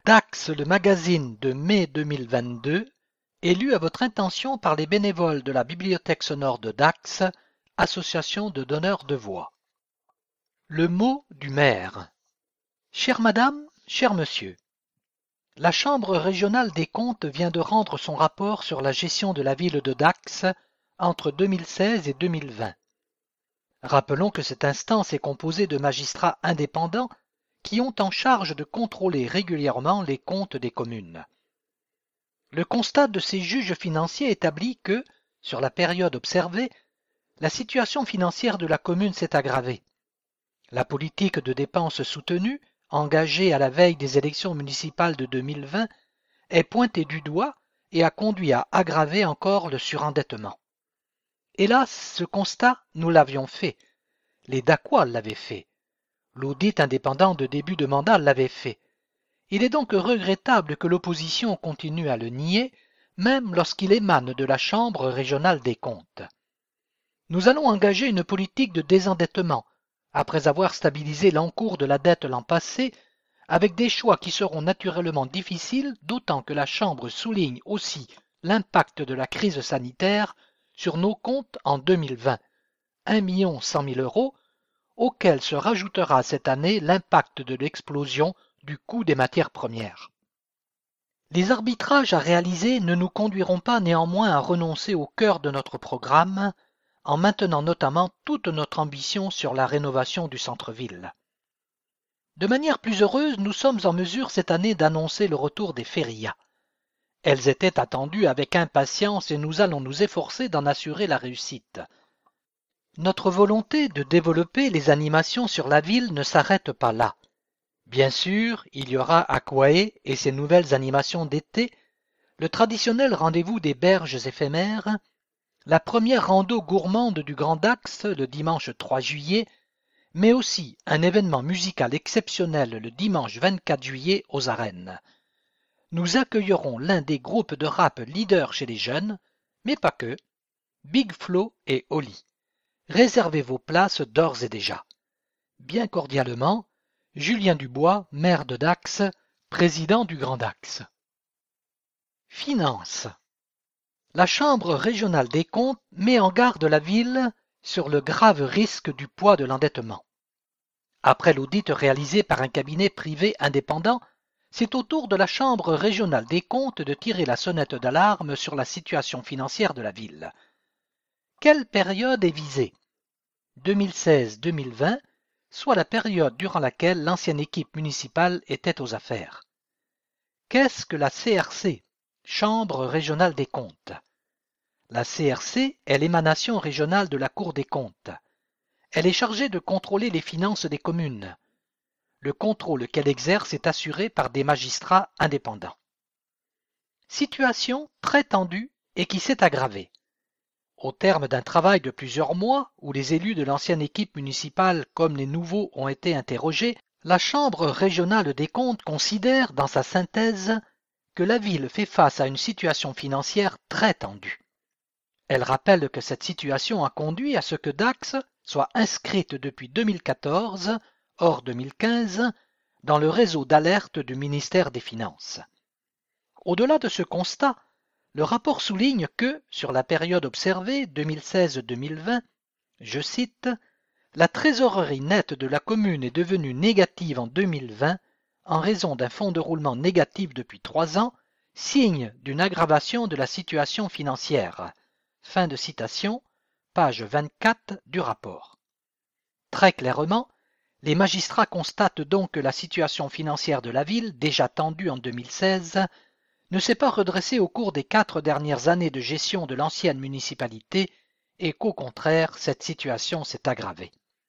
Dax, le magazine de mai 2022, est lu à votre intention par les bénévoles de la Bibliothèque sonore de Dax, association de donneurs de voix. Le mot du maire. Chère madame, cher monsieur, la Chambre régionale des comptes vient de rendre son rapport sur la gestion de la ville de Dax entre 2016 et 2020. Rappelons que cette instance est composée de magistrats indépendants qui ont en charge de contrôler régulièrement les comptes des communes. Le constat de ces juges financiers établit que, sur la période observée, la situation financière de la commune s'est aggravée. La politique de dépenses soutenue, engagée à la veille des élections municipales de 2020, est pointée du doigt et a conduit à aggraver encore le surendettement. Hélas, ce constat, nous l'avions fait. Les Dacquois l'avaient fait. L'audit indépendant de début de mandat l'avait fait. Il est donc regrettable que l'opposition continue à le nier, même lorsqu'il émane de la Chambre régionale des comptes. Nous allons engager une politique de désendettement, après avoir stabilisé l'encours de la dette l'an passé, avec des choix qui seront naturellement difficiles, d'autant que la Chambre souligne aussi l'impact de la crise sanitaire sur nos comptes en 2020, 1 100 000 €, auquel se rajoutera cette année l'impact de l'explosion du coût des matières premières. Les arbitrages à réaliser ne nous conduiront pas néanmoins à renoncer au cœur de notre programme, en maintenant notamment toute notre ambition sur la rénovation du centre-ville. De manière plus heureuse, nous sommes en mesure cette année d'annoncer le retour des férias. Elles étaient attendues avec impatience et nous allons nous efforcer d'en assurer la réussite. Notre volonté de développer les animations sur la ville ne s'arrête pas là. Bien sûr, il y aura Aquae et ses nouvelles animations d'été, le traditionnel rendez-vous des berges éphémères, la première rando gourmande du Grand Dax le dimanche 3 juillet, mais aussi un événement musical exceptionnel le dimanche 24 juillet aux arènes. Nous accueillerons l'un des groupes de rap leaders chez les jeunes, mais pas que, Big Flo et Oli. Réservez vos places d'ores et déjà. Bien cordialement, Julien Dubois, maire de Dax, président du Grand Dax. Finances. La Chambre régionale des comptes met en garde la ville sur le grave risque du poids de l'endettement. Après l'audit réalisé par un cabinet privé indépendant, c'est au tour de la Chambre régionale des comptes de tirer la sonnette d'alarme sur la situation financière de la ville. Quelle période est visée ? 2016-2020, soit la période durant laquelle l'ancienne équipe municipale était aux affaires. Qu'est-ce que la CRC, Chambre régionale des comptes ? La CRC est l'émanation régionale de la Cour des comptes. Elle est chargée de contrôler les finances des communes. Le contrôle qu'elle exerce est assuré par des magistrats indépendants. Situation très tendue et qui s'est aggravée. Au terme d'un travail de plusieurs mois, où les élus de l'ancienne équipe municipale comme les nouveaux ont été interrogés, la Chambre régionale des comptes considère, dans sa synthèse, que la ville fait face à une situation financière très tendue. Elle rappelle que cette situation a conduit à ce que Dax soit inscrite depuis 2014, hors 2015, dans le réseau d'alerte du ministère des Finances. Au-delà de ce constat, le rapport souligne que, sur la période observée 2016-2020, je cite, « La trésorerie nette de la commune est devenue négative en 2020 en raison d'un fonds de roulement négatif depuis 3 ans, signe d'une aggravation de la situation financière. » Fin de citation, page 24 du rapport. Très clairement, les magistrats constatent donc que la situation financière de la ville, déjà tendue en 2016, ne s'est pas redressée au cours des 4 dernières années de gestion de l'ancienne municipalité et qu'au contraire, cette situation s'est aggravée.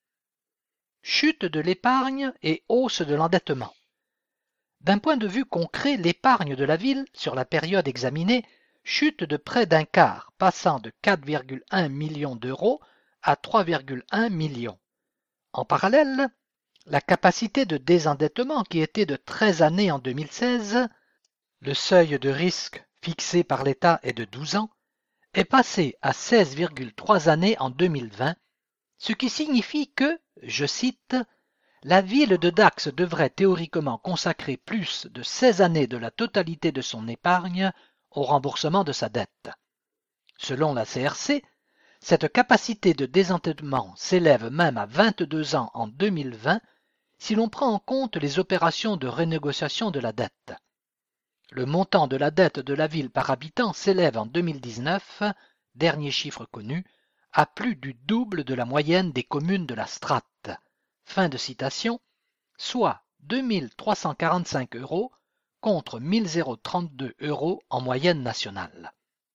Chute de l'épargne et hausse de l'endettement. D'un point de vue concret, l'épargne de la ville, sur la période examinée, chute de près d'un quart, passant de 4,1 millions d'euros à 3,1 millions. En parallèle, la capacité de désendettement, qui était de 13 années en 2016, le seuil de risque fixé par l'État est de 12 ans, est passé à 16,3 années en 2020, ce qui signifie que, je cite, « la ville de Dax devrait théoriquement consacrer plus de 16 années de la totalité de son épargne au remboursement de sa dette. Selon la CRC, cette capacité de désendettement s'élève même à 22 ans en 2020 si l'on prend en compte les opérations de renégociation de la dette. Le montant de la dette de la ville par habitant s'élève en 2019, dernier chiffre connu, à plus du double de la moyenne des communes de la strate. Fin de citation, soit 2 345 € contre 1 032 € en moyenne nationale.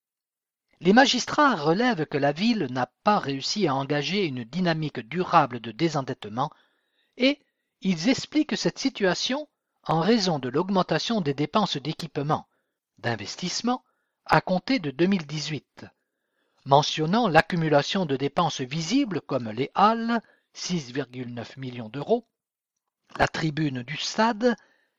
Les magistrats relèvent que la ville n'a pas réussi à engager une dynamique durable de désendettement et ils expliquent cette situation en raison de l'augmentation des dépenses d'équipement, d'investissement, à compter de 2018, mentionnant l'accumulation de dépenses visibles comme les halles, 6,9 millions d'euros, la tribune du stade,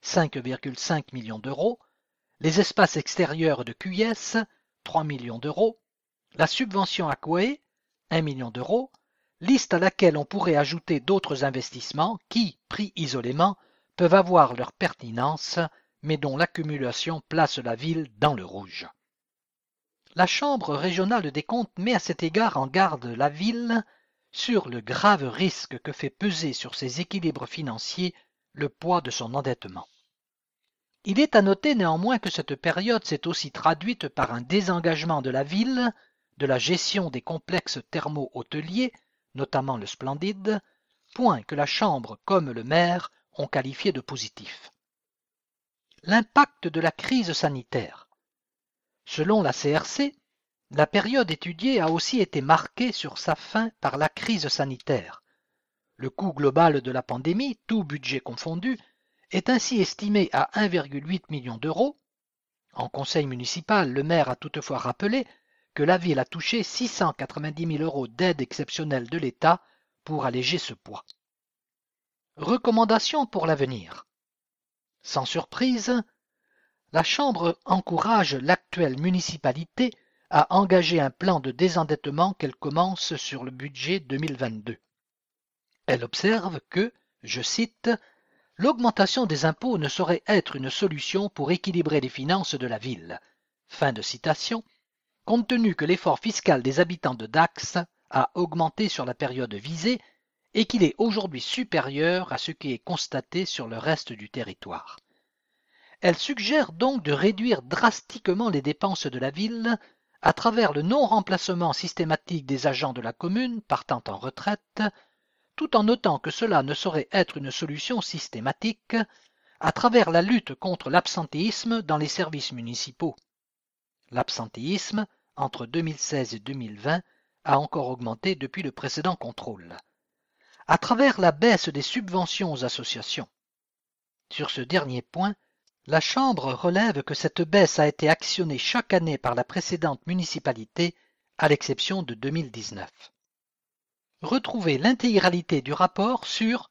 5,5 millions d'euros, les espaces extérieurs de QS, 3 millions d'euros, la subvention à Coué, 1 million d'euros, liste à laquelle on pourrait ajouter d'autres investissements qui, pris isolément, peuvent avoir leur pertinence, mais dont l'accumulation place la ville dans le rouge. La Chambre régionale des comptes met à cet égard en garde la ville sur le grave risque que fait peser sur ses équilibres financiers le poids de son endettement. Il est à noter néanmoins que cette période s'est aussi traduite par un désengagement de la ville de la gestion des complexes thermo-hôteliers, notamment le Splendide, point que la Chambre comme le maire ont qualifié de positif. L'impact de la crise sanitaire. Selon la CRC, la période étudiée a aussi été marquée sur sa fin par la crise sanitaire. Le coût global de la pandémie, tout budget confondu, est ainsi estimé à 1,8 million d'euros. En conseil municipal, le maire a toutefois rappelé que la ville a touché 690 000 € d'aide exceptionnelle de l'État pour alléger ce poids. Recommandations pour l'avenir. Sans surprise, la Chambre encourage l'actuelle municipalité à engager un plan de désendettement qu'elle commence sur le budget 2022. Elle observe que, je cite, « l'augmentation des impôts ne saurait être une solution pour équilibrer les finances de la ville. » Fin de citation, compte tenu que l'effort fiscal des habitants de Dax a augmenté sur la période visée et qu'il est aujourd'hui supérieur à ce qui est constaté sur le reste du territoire. Elle suggère donc de réduire drastiquement les dépenses de la ville à travers le non-remplacement systématique des agents de la commune partant en retraite, tout en notant que cela ne saurait être une solution systématique à travers la lutte contre l'absentéisme dans les services municipaux. L'absentéisme, entre 2016 et 2020, a encore augmenté depuis le précédent contrôle. À travers la baisse des subventions aux associations. Sur ce dernier point, la Chambre relève que cette baisse a été actionnée chaque année par la précédente municipalité, à l'exception de 2019. Retrouvez l'intégralité du rapport sur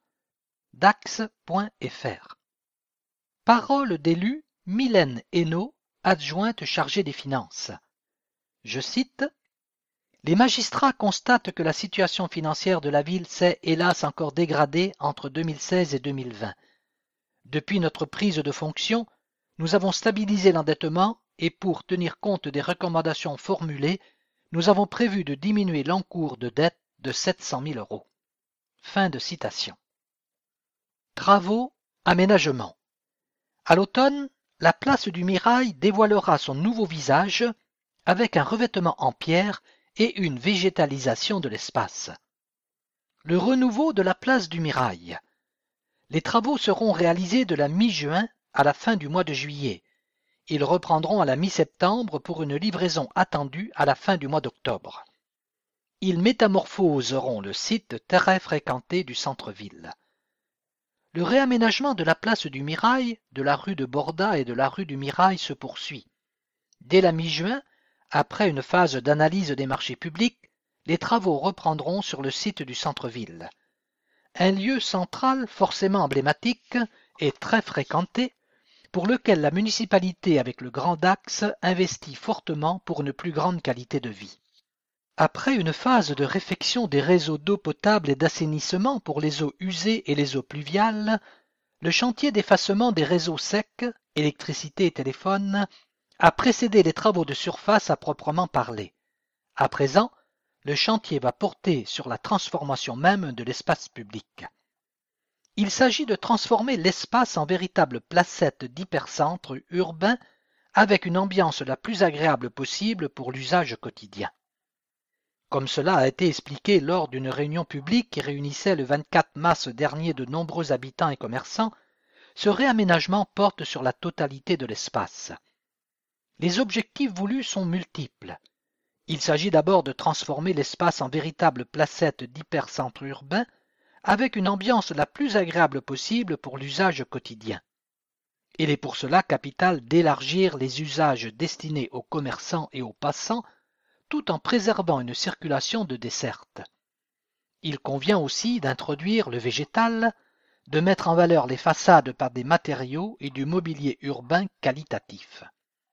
dax.fr. Parole d'élu Mylène Hainaut, adjointe chargée des finances. Je cite, « Les magistrats constatent que la situation financière de la ville s'est hélas encore dégradée entre 2016 et 2020. Depuis notre prise de fonction, nous avons stabilisé l'endettement et pour tenir compte des recommandations formulées, nous avons prévu de diminuer l'encours de dette de 700 000 €. Fin de citation. Travaux, aménagement. À l'automne, la place du Mirail dévoilera son nouveau visage avec un revêtement en pierre et une végétalisation de l'espace. Le renouveau de la place du Mirail. Les travaux seront réalisés de la mi-juin à la fin du mois de juillet. Ils reprendront à la mi-septembre pour une livraison attendue à la fin du mois d'octobre. Ils métamorphoseront le site très fréquenté du centre-ville. Le réaménagement de la place du Mirail, de la rue de Borda et de la rue du Mirail se poursuit. Dès la mi-juin, après une phase d'analyse des marchés publics, les travaux reprendront sur le site du centre-ville. Un lieu central forcément emblématique et très fréquenté, pour lequel la municipalité avec le Grand Dax investit fortement pour une plus grande qualité de vie. Après une phase de réfection des réseaux d'eau potable et d'assainissement pour les eaux usées et les eaux pluviales, le chantier d'effacement des réseaux secs, électricité et téléphone, a précédé les travaux de surface à proprement parler. À présent, le chantier va porter sur la transformation même de l'espace public. Il s'agit de transformer l'espace en véritable placette d'hypercentre urbain avec une ambiance la plus agréable possible pour l'usage quotidien. Comme cela a été expliqué lors d'une réunion publique qui réunissait le 24 mars dernier de nombreux habitants et commerçants, ce réaménagement porte sur la totalité de l'espace. Les objectifs voulus sont multiples. Il s'agit d'abord de transformer l'espace en véritable placette d'hypercentre urbain avec une ambiance la plus agréable possible pour l'usage quotidien. Il est pour cela capital d'élargir les usages destinés aux commerçants et aux passants tout en préservant une circulation de desserte. Il convient aussi d'introduire le végétal, de mettre en valeur les façades par des matériaux et du mobilier urbain qualitatif.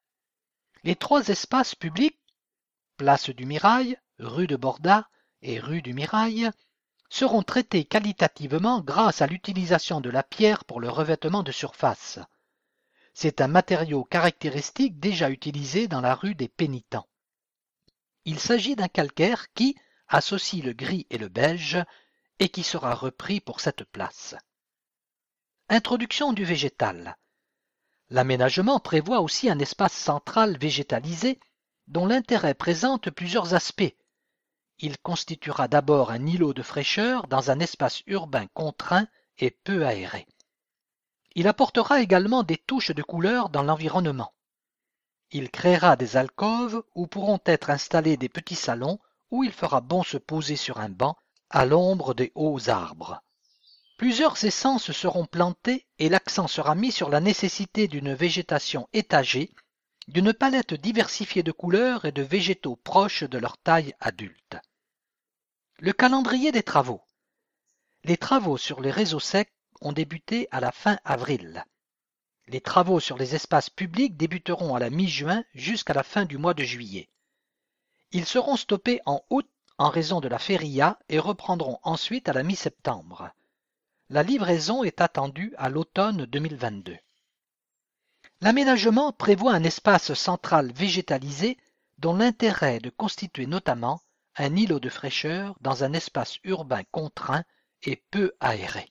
Les trois espaces publics, place du Mirail, rue de Borda et rue du Mirail, seront traités qualitativement grâce à l'utilisation de la pierre pour le revêtement de surface. C'est un matériau caractéristique déjà utilisé dans la rue des Pénitents. Il s'agit d'un calcaire qui associe le gris et le beige et qui sera repris pour cette place. Introduction du végétal. L'aménagement prévoit aussi un espace central végétalisé dont l'intérêt présente plusieurs aspects. Il constituera d'abord un îlot de fraîcheur dans un espace urbain contraint et peu aéré. Il apportera également des touches de couleur dans l'environnement. Il créera des alcôves où pourront être installés des petits salons où il fera bon se poser sur un banc à l'ombre des hauts arbres. Plusieurs essences seront plantées et l'accent sera mis sur la nécessité d'une végétation étagée, d'une palette diversifiée de couleurs et de végétaux proches de leur taille adulte. Le calendrier des travaux. Les travaux sur les réseaux secs ont débuté à la fin avril. Les travaux sur les espaces publics débuteront à la mi-juin jusqu'à la fin du mois de juillet. Ils seront stoppés en août en raison de la feria et reprendront ensuite à la mi-septembre. La livraison est attendue à l'automne 2022. L'aménagement prévoit un espace central végétalisé dont l'intérêt est de constituer notamment un îlot de fraîcheur dans un espace urbain contraint et peu aéré.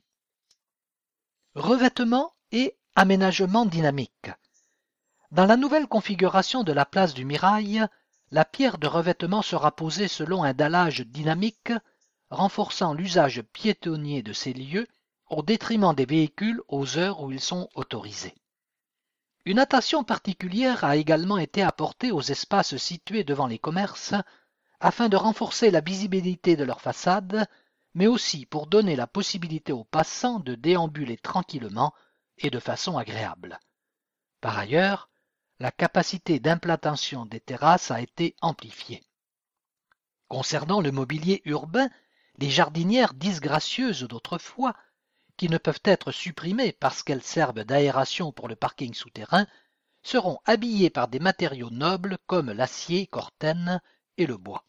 Revêtement et aménagement dynamique. Dans la nouvelle configuration de la place du Mirail, la pierre de revêtement sera posée selon un dallage dynamique, renforçant l'usage piétonnier de ces lieux au détriment des véhicules aux heures où ils sont autorisés. Une attention particulière a également été apportée aux espaces situés devant les commerces afin de renforcer la visibilité de leurs façades, mais aussi pour donner la possibilité aux passants de déambuler tranquillement et de façon agréable. Par ailleurs, la capacité d'implantation des terrasses a été amplifiée. Concernant le mobilier urbain, les jardinières disgracieuses d'autrefois, qui ne peuvent être supprimées parce qu'elles servent d'aération pour le parking souterrain, seront habillées par des matériaux nobles comme l'acier Corten et le bois.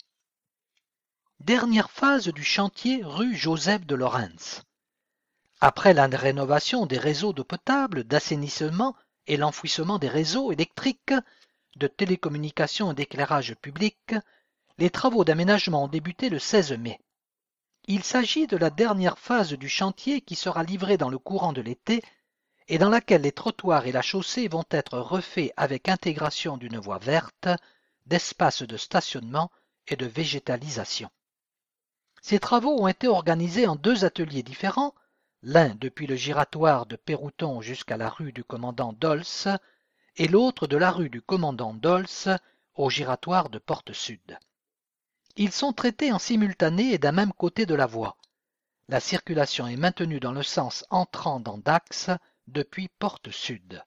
Dernière phase du chantier rue Joseph de Lorentz. Après la rénovation des réseaux d'eau potable, d'assainissement et l'enfouissement des réseaux électriques, de télécommunications et d'éclairage public, les travaux d'aménagement ont débuté le 16 mai. Il s'agit de la dernière phase du chantier qui sera livrée dans le courant de l'été et dans laquelle les trottoirs et la chaussée vont être refaits avec intégration d'une voie verte, d'espaces de stationnement et de végétalisation. Ces travaux ont été organisés en deux ateliers différents, l'un depuis le giratoire de Pérouton jusqu'à la rue du commandant Dolce et l'autre de la rue du commandant Dolce au giratoire de Porte-Sud. Ils sont traités en simultané et d'un même côté de la voie. La circulation est maintenue dans le sens entrant dans Dax depuis Porte-Sud.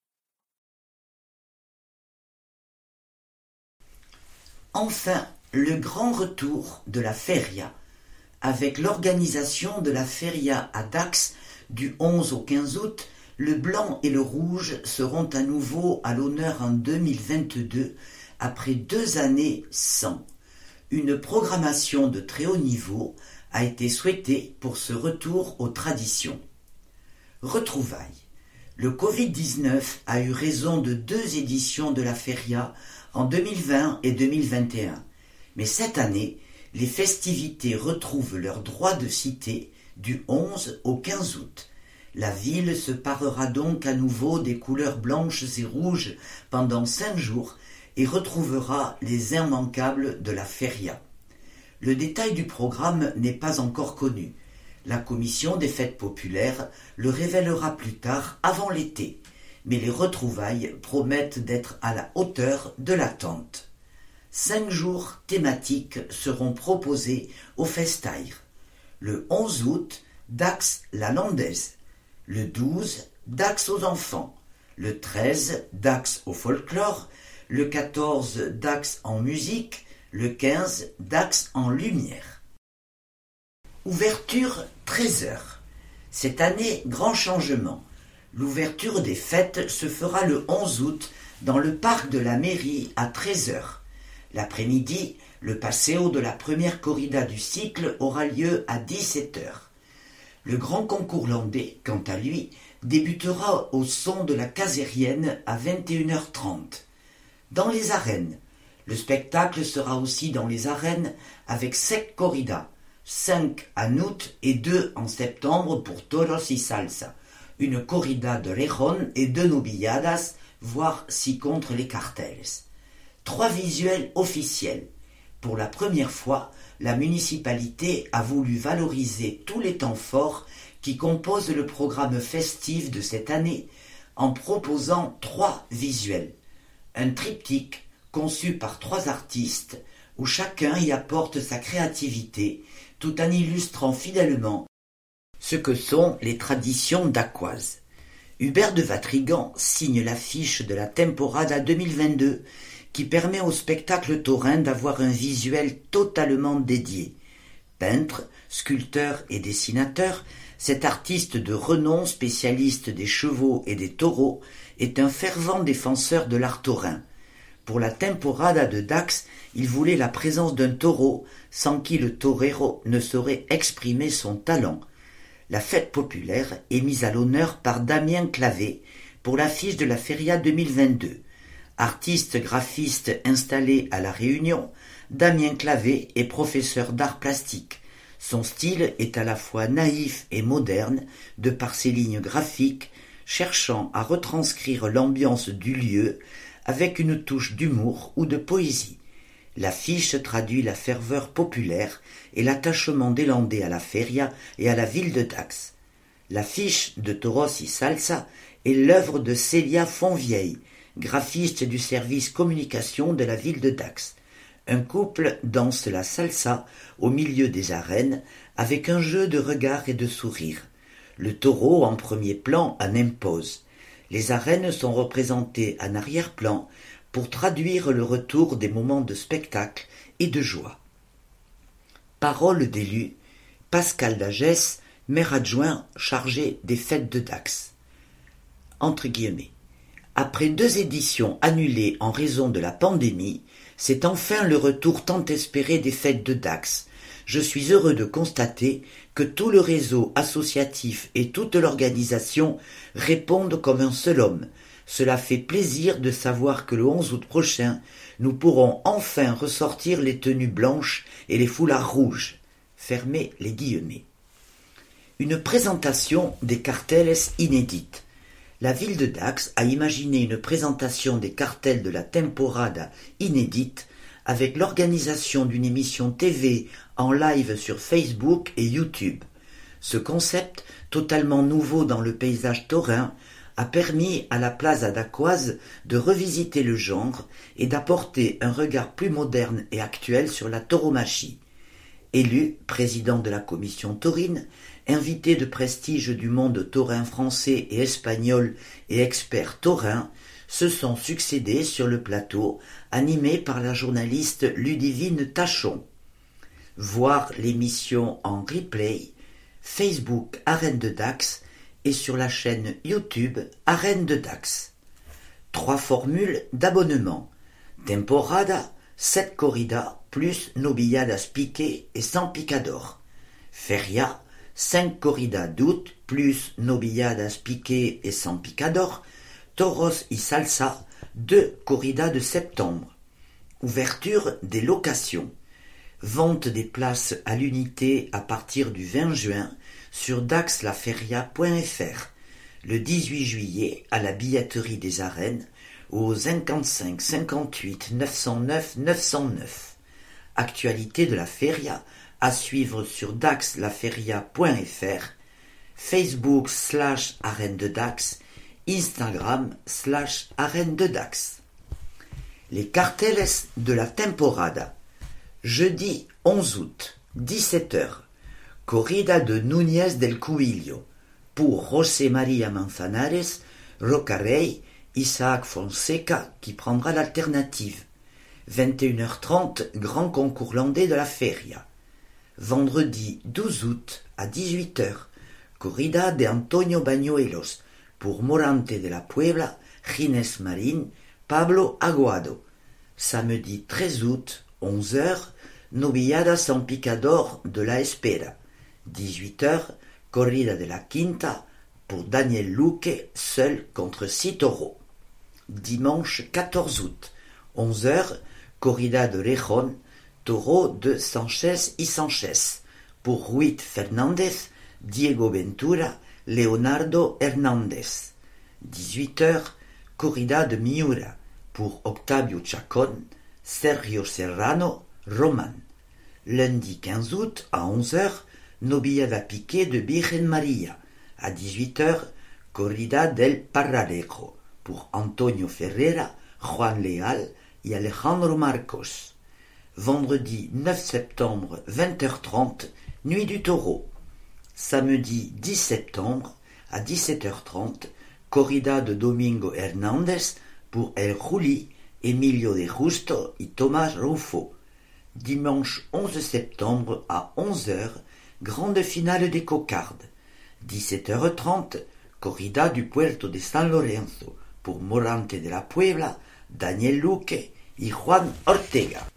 Enfin, le grand retour de la feria, avec l'organisation de la feria à Dax du 11 au 15 août, le blanc et le rouge seront à nouveau à l'honneur en 2022, après 2 années sans. une programmation de très haut niveau a été souhaitée pour ce retour aux traditions. Retrouvailles. Le Covid-19 a eu raison de 2 éditions de la Feria en 2020 et 2021. Mais cette année, les festivités retrouvent leur droit de cité du 11 au 15 août. La ville se parera donc à nouveau des couleurs blanches et rouges pendant 5 jours et retrouvera les immanquables de la Feria. Le détail du programme n'est pas encore connu. La commission des fêtes populaires le révélera plus tard avant l'été, mais les retrouvailles promettent d'être à la hauteur de l'attente. 5 jours thématiques seront proposés au Festair. Le 11 août, Dax la Landaise. Le 12, Dax aux enfants. Le 13, Dax au folklore. Le 14, Dax en musique. Le 15, Dax en lumière. Ouverture 13h. Cette année, grand changement. L'ouverture des fêtes se fera le 11 août dans le parc de la mairie à 13h. L'après-midi, le passéo de la première corrida du cycle aura lieu à 17h. Le grand concours landais, quant à lui, débutera au son de la casérienne à 21h30. Dans les arènes, le spectacle sera aussi dans les arènes avec 7 corridas. 5 en août et 2 en septembre pour Toros y Salsa, une corrida de Rejón et 2 novilladas, voire 6 contre les cartels. 3 visuels officiels. Pour la première fois, la municipalité a voulu valoriser tous les temps forts qui composent le programme festif de cette année en proposant 3 visuels. Un triptyque conçu par 3 artistes où chacun y apporte sa créativité tout en illustrant fidèlement ce que sont les traditions dacquoises. Hubert de Vatrigan signe l'affiche de la Temporada 2022 qui permet au spectacle taurin d'avoir un visuel totalement dédié. Peintre, sculpteur et dessinateur, cet artiste de renom spécialiste des chevaux et des taureaux est un fervent défenseur de l'art taurin. Pour la Temporada de Dax, il voulait la présence d'un taureau sans qui le torero ne saurait exprimer son talent. La fête populaire est mise à l'honneur par Damien Clavé pour l'affiche de la Feria 2022. Artiste graphiste installé à La Réunion, Damien Clavé est professeur d'art plastique. Son style est à la fois naïf et moderne de par ses lignes graphiques, cherchant à retranscrire l'ambiance du lieu avec une touche d'humour ou de poésie. L'affiche traduit la ferveur populaire et l'attachement des Landais à la Feria et à la ville de Dax. L'affiche de Toros y Salsa est l'œuvre de Célia Fonvieille, graphiste du service communication de la ville de Dax. Un couple danse la salsa au milieu des arènes avec un jeu de regards et de sourires. Le taureau en premier plan en impose. Les arènes sont représentées en arrière-plan pour traduire le retour des moments de spectacle et de joie. Parole d'élu, Pascal Dagès, maire adjoint chargé des fêtes de Dax. Entre guillemets. Après 2 éditions annulées en raison de la pandémie, c'est enfin le retour tant espéré des fêtes de Dax. Je suis heureux de constater que tout le réseau associatif et toute l'organisation répondent comme un seul homme. Cela fait plaisir de savoir que le 11 août prochain, nous pourrons enfin ressortir les tenues blanches et les foulards rouges. Fermez les guillemets. Une présentation des cartels inédites. La ville de Dax a imaginé une présentation des cartels de la Temporada inédite avec l'organisation d'une émission TV en live sur Facebook et YouTube. Ce concept, totalement nouveau dans le paysage taurin, a permis à la Plaza dacquoise de revisiter le genre et d'apporter un regard plus moderne et actuel sur la tauromachie. Élu président de la commission taurine, invité de prestige du monde taurin français et espagnol et expert taurin, se sont succédés sur le plateau, animés par la journaliste Ludivine Tachon. Voir l'émission en replay, Facebook Arène de Dax et sur la chaîne YouTube Arène de Dax. 3 formules d'abonnement. Temporada, 7 corridas plus novilladas piqué et sans picador. Feria, 5 corridas d'août plus novilladas piqué et sans picador. Toros y salsa, 2 corridas de septembre. Ouverture des locations. Vente des places à l'unité à partir du 20 juin sur daxlaferia.fr. Le 18 juillet à la billetterie des arènes au 55 58 909 909. Actualité de la feria à suivre sur daxlaferia.fr, Facebook /arène de Dax, Instagram /arène de Dax. Les carteles de la temporada. Jeudi 11 août, 17h. Corrida de Núñez del Cubillo pour José María Manzanares, Rocarey, Isaac Fonseca qui prendra l'alternative. 21h30, grand concours landais de la feria. Vendredi 12 août à 18h, Corrida de Antonio Bañuelos pour Morante de la Puebla, Ginés Marín, Pablo Aguado. Samedi 13 août, 11h, Novillada San Picador de la Espera. 18h, Corrida de la Quinta pour Daniel Luque, seul contre 6 taureaux. Dimanche 14 août, 11h, Corrida de Rejón, taureau de Sanchez y Sanchez pour Ruiz Fernández, Diego Ventura, Leonardo Hernández. 18h, Corrida de Miura pour Octavio Chacón, Sergio Serrano, Roman. Lundi 15 août à 11h, Novillada Piqué de Virgen María. À 18h, Corrida del Parrarejo pour Antonio Ferreira, Juan Leal et Alejandro Marcos. Vendredi 9 septembre, 20h30, Nuit du Taureau. Samedi 10 septembre, à 17h30, Corrida de Domingo Hernández pour El Juli, Emilio de Justo et Thomas Rufo. Dimanche 11 septembre à 11h, grande finale des cocardes. 17h30, Corrida du Puerto de San Lorenzo pour Morante de la Puebla, Daniel Luque et Juan Ortega.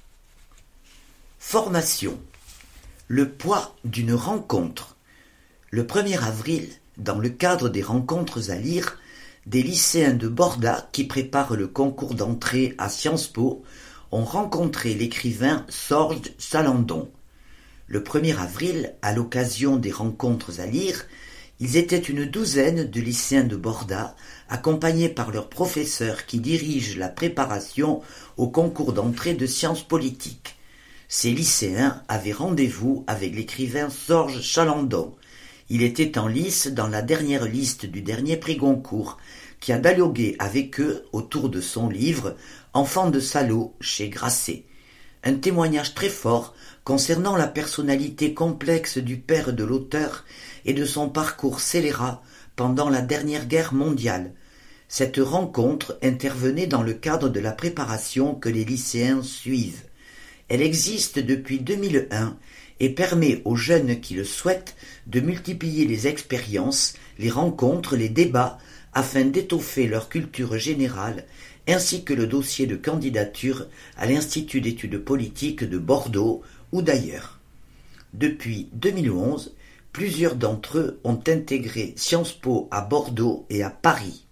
Formation. Le poids d'une rencontre. Le 1er avril, dans le cadre des rencontres à lire, des lycéens de Borda qui préparent le concours d'entrée à Sciences Po ont rencontré l'écrivain Sorge Salandon. Le 1er avril, à l'occasion des rencontres à lire, ils étaient une douzaine de lycéens de Borda, accompagnés par leurs professeurs qui dirigent la préparation au concours d'entrée de sciences politiques. Ces lycéens avaient rendez-vous avec l'écrivain Sorge Chalandon. Il était en lice dans la dernière liste du dernier prix Goncourt, qui a dialogué avec eux autour de son livre « Enfants de salaud » chez Grasset. Un témoignage très fort concernant la personnalité complexe du père de l'auteur et de son parcours scélérat pendant la dernière guerre mondiale. Cette rencontre intervenait dans le cadre de la préparation que les lycéens suivent. Elle existe depuis 2001 et permet aux jeunes qui le souhaitent de multiplier les expériences, les rencontres, les débats afin d'étoffer leur culture générale ainsi que le dossier de candidature à l'Institut d'études politiques de Bordeaux ou d'ailleurs. Depuis 2011, plusieurs d'entre eux ont intégré Sciences Po à Bordeaux et à Paris.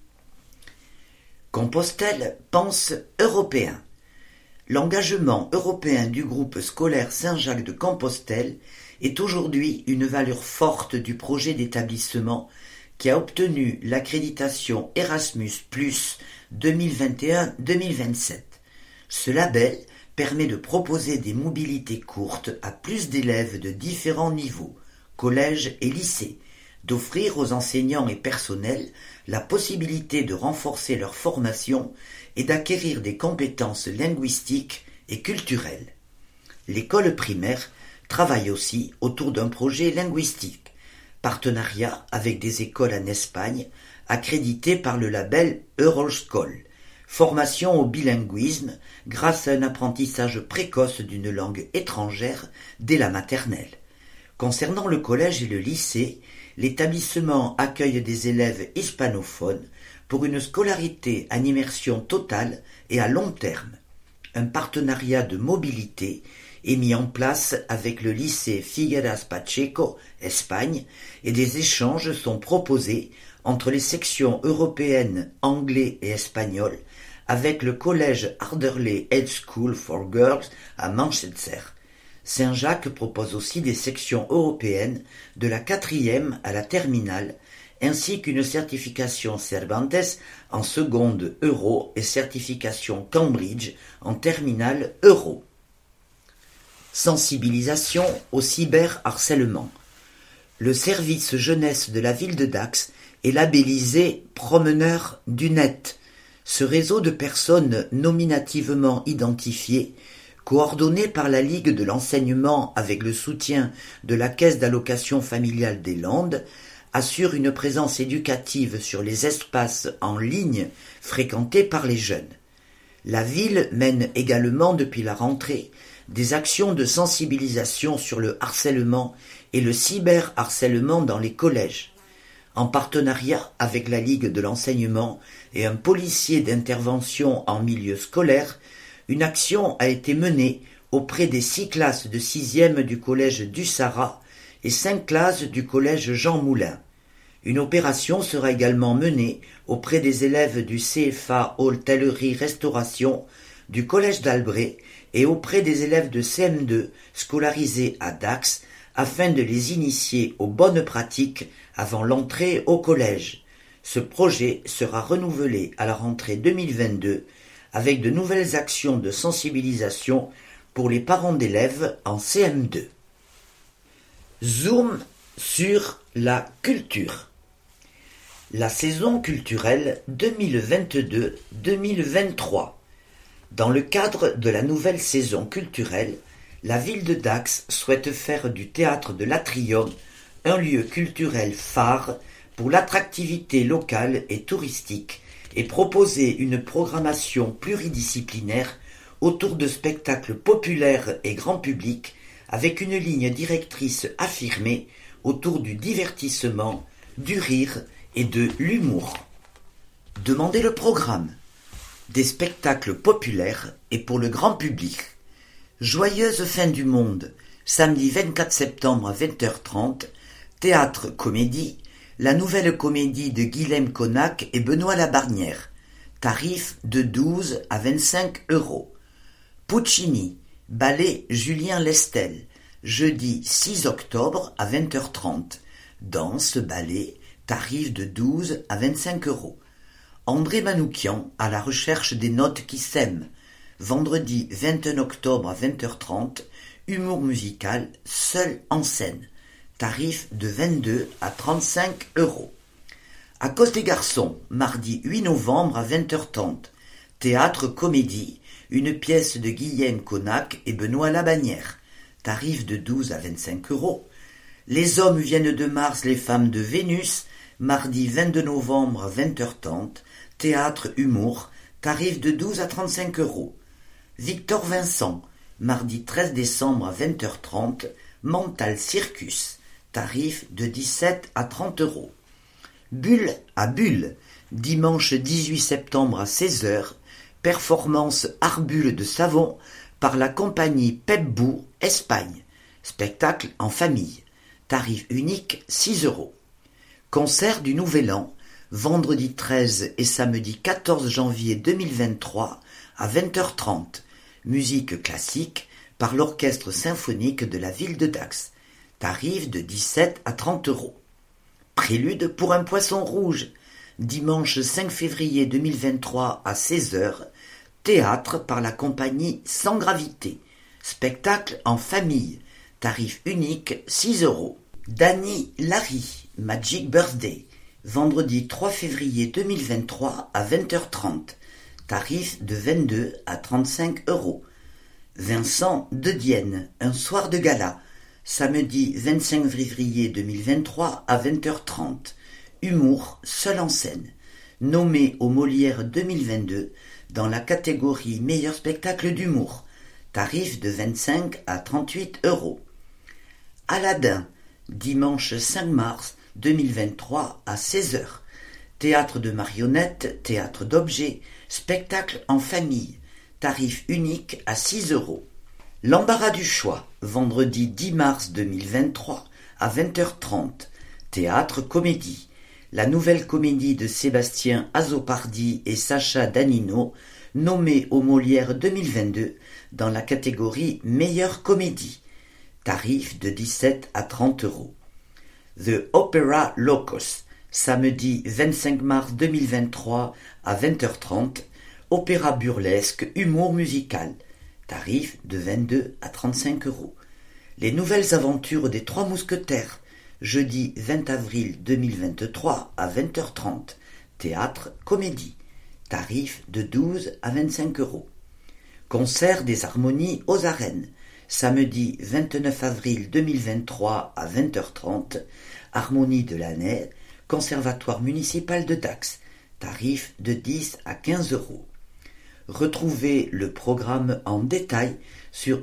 Compostelle pense européen. L'engagement européen du groupe scolaire Saint-Jacques de Compostelle est aujourd'hui une valeur forte du projet d'établissement qui a obtenu l'accréditation Erasmus+ 2021-2027. Ce label permet de proposer des mobilités courtes à plus d'élèves de différents niveaux, collège et lycée, d'offrir aux enseignants et personnels la possibilité de renforcer leur formation et d'acquérir des compétences linguistiques et culturelles. L'école primaire travaille aussi autour d'un projet linguistique, partenariat avec des écoles en Espagne accréditées par le label Euroschool, formation au bilinguisme grâce à un apprentissage précoce d'une langue étrangère dès la maternelle. Concernant le collège et le lycée, l'établissement accueille des élèves hispanophones pour une scolarité en immersion totale et à long terme. un partenariat de mobilité est mis en place avec le lycée Figueras Pacheco, Espagne, et des échanges sont proposés entre les sections européennes anglais et espagnol avec le collège Alderley Head School for Girls à Manchester. Saint-Jacques propose aussi des sections européennes de la 4e à la terminale, ainsi qu'une certification Cervantes en seconde Euro et certification Cambridge en terminale Euro. Sensibilisation au cyberharcèlement. Le service jeunesse de la ville de Dax est labellisé Promeneurs du Net. Ce réseau de personnes nominativement identifiées, coordonné par la Ligue de l'enseignement avec le soutien de la Caisse d'allocation familiale des Landes, assure une présence éducative sur les espaces en ligne fréquentés par les jeunes. La ville mène également depuis la rentrée des actions de sensibilisation sur le harcèlement et le cyberharcèlement dans les collèges. En partenariat avec la Ligue de l'enseignement et un policier d'intervention en milieu scolaire, une action a été menée auprès des 6 classes de 6e du collège du Sara et 5 classes du collège Jean Moulin. Une opération sera également menée auprès des élèves du CFA Hôtellerie-Restauration du collège d'Albret et auprès des élèves de CM2 scolarisés à Dax afin de les initier aux bonnes pratiques avant l'entrée au collège. Ce projet sera renouvelé à la rentrée 2022 avec de nouvelles actions de sensibilisation pour les parents d'élèves en CM2. Zoom sur la culture. La saison culturelle 2022-2023. Dans le cadre de la nouvelle saison culturelle, la ville de Dax souhaite faire du théâtre de l'Atrium un lieu culturel phare pour l'attractivité locale et touristique et proposer une programmation pluridisciplinaire autour de spectacles populaires et grand public avec une ligne directrice affirmée autour du divertissement, du rire et de l'humour. Demandez le programme. Des spectacles populaires et pour le grand public. Joyeuse fin du monde, samedi 24 septembre à 20h30, théâtre comédie, la nouvelle comédie de Guilhem Connac et Benoît Labarnière, tarif de 12 à 25 €. Puccini, ballet Julien Lestel, jeudi 6 octobre à 20h30, danse, ballet, tarif de 12 à 25 €. André Manoukian à la recherche des notes qui s'aiment, vendredi 21 octobre à 20h30, humour musical, seul en scène, tarif de 22 à 35 €. À cause des garçons, mardi 8 novembre à 20h30, théâtre comédie, une pièce de Guilhem Connac et Benoît Labarnière, tarif de 12 à 25 €. Les hommes viennent de Mars, les femmes de Vénus, mardi 22 novembre à 20h30, théâtre humour, tarif de 12 à 35 €. Victor Vincent, mardi 13 décembre à 20h30, Mental Circus, tarif de 17 à 30 €. Bulle à Bulle, dimanche 18 septembre à 16h, performance Arbulle de savon par la compagnie Pepbou, Espagne, spectacle en famille, tarif unique 6 €. Concert du Nouvel An, vendredi 13 et samedi 14 janvier 2023 à 20h30, musique classique par l'Orchestre symphonique de la ville de Dax, tarif de 17 à 30 €. Prélude pour un poisson rouge, dimanche 5 février 2023 à 16h, théâtre par la compagnie Sans Gravité, spectacle en famille, tarif unique 6 €. Danny Larry, Magic Birthday, vendredi 3 février 2023 à 20h30, tarif de 22 à 35 €. Vincent de Dienne, un soir de gala, samedi 25 février 2023 à 20h30, humour seul en scène, nommé au Molière 2022 dans la catégorie meilleur spectacle d'humour, tarif de 25 à 38 €. Aladdin, dimanche 5 mars 2023 à 16h, théâtre de marionnettes, théâtre d'objets, spectacle en famille, tarif unique à 6 €. L'embarras du choix, vendredi 10 mars 2023 à 20h30, Théâtre Comédie. La nouvelle comédie de Sébastien Azzopardi et Sacha Danino, nommée aux Molières 2022 dans la catégorie Meilleure comédie. Tarif de 17 à 30 €. The Opera Locos, samedi 25 mars 2023 à 20h30, opéra burlesque, humour musical. Tarif de 22 à 35 €. Les nouvelles aventures des Trois Mousquetaires, jeudi 20 avril 2023 à 20h30, Théâtre Comédie. Tarif de 12 à 25 €. Concert des harmonies aux arènes, samedi 29 avril 2023 à 20h30, Harmonie de l'année, Conservatoire municipal de Dax. Tarif de 10 à 15 €. Retrouvez le programme en détail sur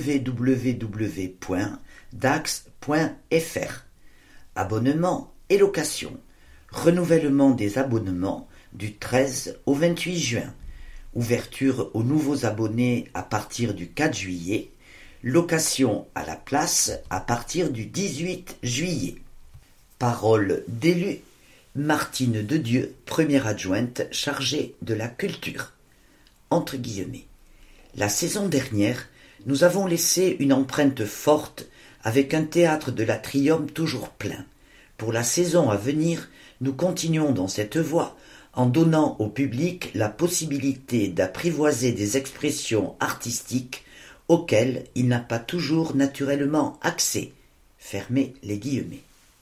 www.dax.fr. Abonnement et location. Renouvellement des abonnements du 13 au 28 juin. Ouverture aux nouveaux abonnés à partir du 4 juillet. Location à la place à partir du 18 juillet. Parole d'élu. Martine Dedieu, première adjointe chargée de la culture. Entre guillemets. La saison dernière, nous avons laissé une empreinte forte avec un théâtre de l'Atrium toujours plein. Pour la saison à venir, nous continuons dans cette voie en donnant au public la possibilité d'apprivoiser des expressions artistiques auxquelles il n'a pas toujours naturellement accès. Fermez les guillemets.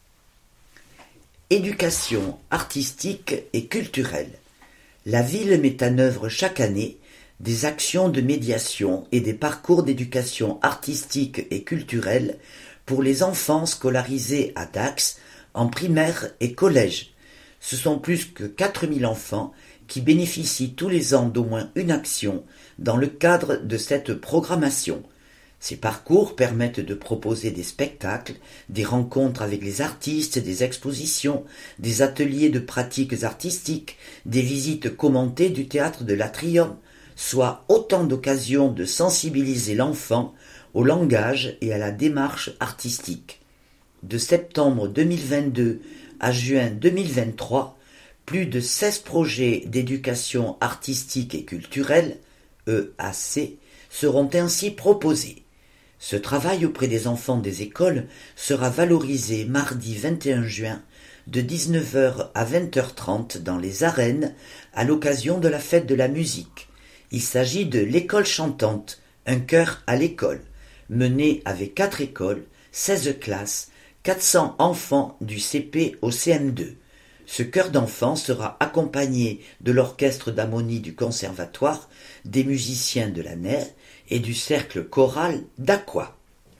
Éducation artistique et culturelle. La ville met en œuvre chaque année des actions de médiation et des parcours d'éducation artistique et culturelle pour les enfants scolarisés à Dax en primaire et collège. Ce sont plus que 4000 enfants qui bénéficient tous les ans d'au moins une action dans le cadre de cette programmation. Ces parcours permettent de proposer des spectacles, des rencontres avec les artistes, des expositions, des ateliers de pratiques artistiques, des visites commentées du théâtre de l'Atrium, soit autant d'occasions de sensibiliser l'enfant au langage et à la démarche artistique. De septembre 2022 à juin 2023, plus de 16 projets d'éducation artistique et culturelle, EAC, seront ainsi proposés. Ce travail auprès des enfants des écoles sera valorisé mardi 21 juin de 19h à 20h30 dans les arènes à l'occasion de la fête de la musique. Il s'agit de l'école chantante, un chœur à l'école, mené avec 4 écoles, 16 classes, 400 enfants du CP au CM2. Ce chœur d'enfants sera accompagné de l'orchestre d'harmonie du conservatoire, des musiciens de la NER et du cercle choral d'Aqua.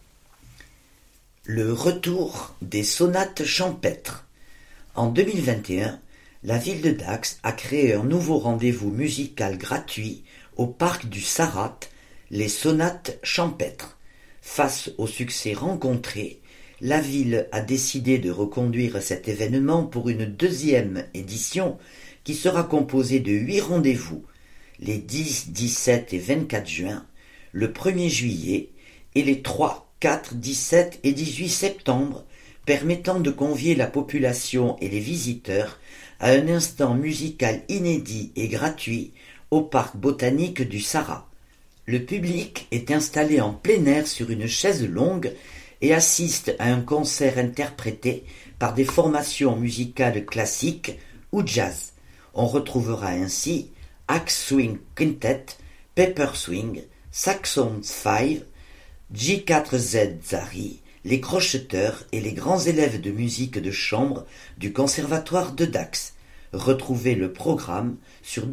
Le retour des sonates champêtres. En 2021, la ville de Dax a créé un nouveau rendez-vous musical gratuit au parc du Sarat, les sonates champêtres. Face au succès rencontré, la ville a décidé de reconduire cet événement pour une deuxième édition qui sera composée de 8 rendez-vous, les 10, 17 et 24 juin, le 1er juillet et les 3, 4, 17 et 18 septembre, permettant de convier la population et les visiteurs à un instant musical inédit et gratuit au parc botanique du Sarat. Le public est installé en plein air sur une chaise longue et assiste à un concert interprété par des formations musicales classiques ou jazz. On retrouvera ainsi Axe Swing Quintet, Pepper Swing, Saxons 5, J4Z Zari, les crocheteurs et les grands élèves de musique de chambre du Conservatoire de Dax. Retrouvez le programme sur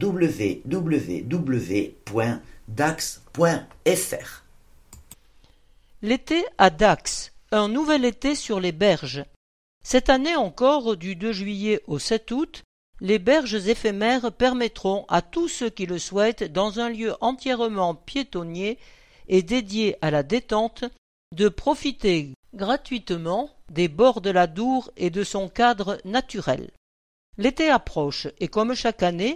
www.dax.fr. L'été à Dax, un nouvel été sur les berges. Cette année encore, du 2 juillet au 7 août, les berges éphémères permettront à tous ceux qui le souhaitent, dans un lieu entièrement piétonnier et dédié à la détente, de profiter gratuitement des bords de la Dour et de son cadre naturel. L'été approche et comme chaque année,